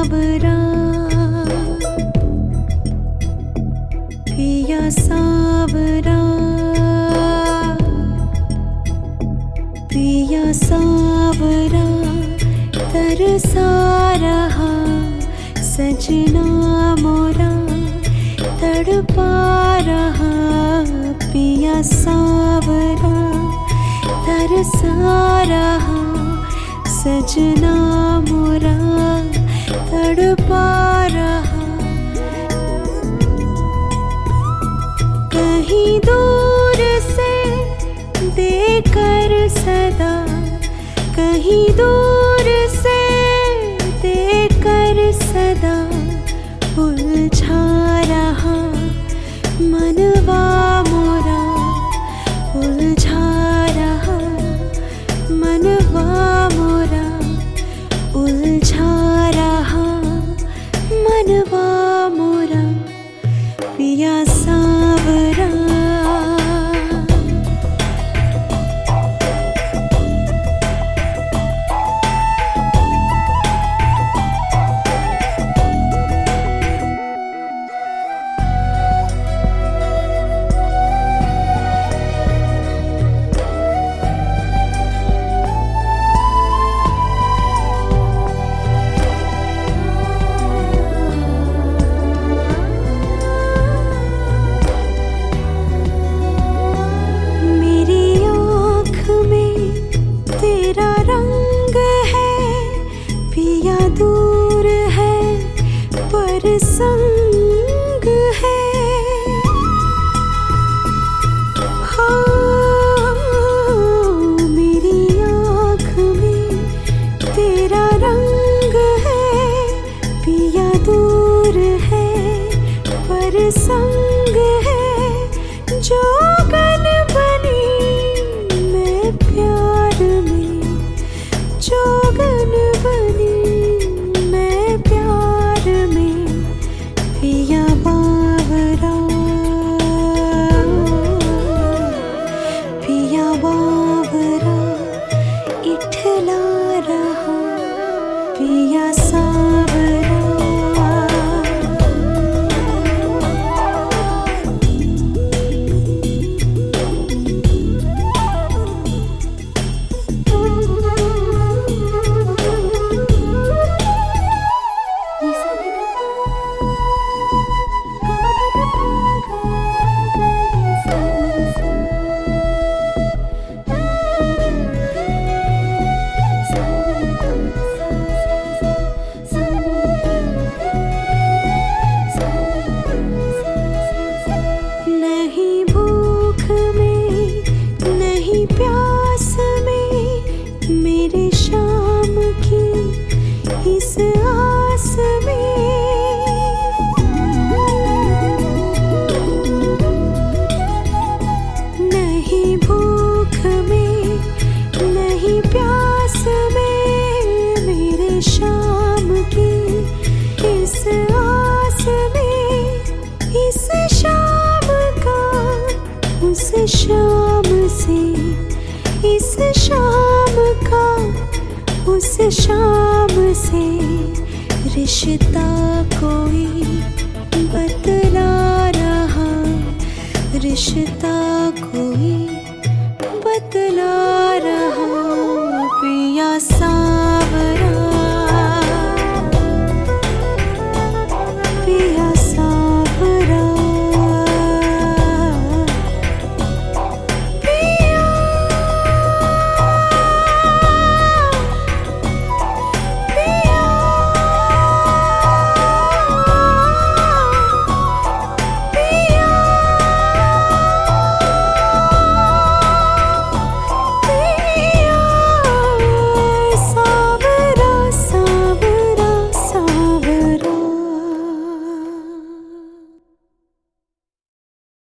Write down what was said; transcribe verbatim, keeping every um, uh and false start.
सावरा, पिया सावरा, पिया सावरा तरसा रहा सजना मोरा, तड़पा रहा पिया सावरा, तरसा रहा सजना मोरा, तड़पा रहा। कहीं दूर से देकर सदा, कहीं दूर से देकर सदा, उलझा रहा मनवा मोरा, उलझा रहा मनवा मोरा, उलझा रहा मनवा मोरा, पिया सावरा। तेरा रंग है पिया, दूर है पर संग है। हाँ, मेरी आँख में तेरा रंग है पिया, दूर है पर संग है। जोगन बनी मैं प्यार में, जोगन बनी मैं प्यार में, पिया बावरा, पिया बावरा इठला रहा पिया सावरा। प्यास में मेरे शाम की इस आस में, नहीं भूख में नहीं प्यास में मेरे शाम की इस आस में, इस शाम का उस शाम से, इस शाम का उस शाम से, रिश्ता कोई बतला रहा, रिश्ता कोई बतला रहा।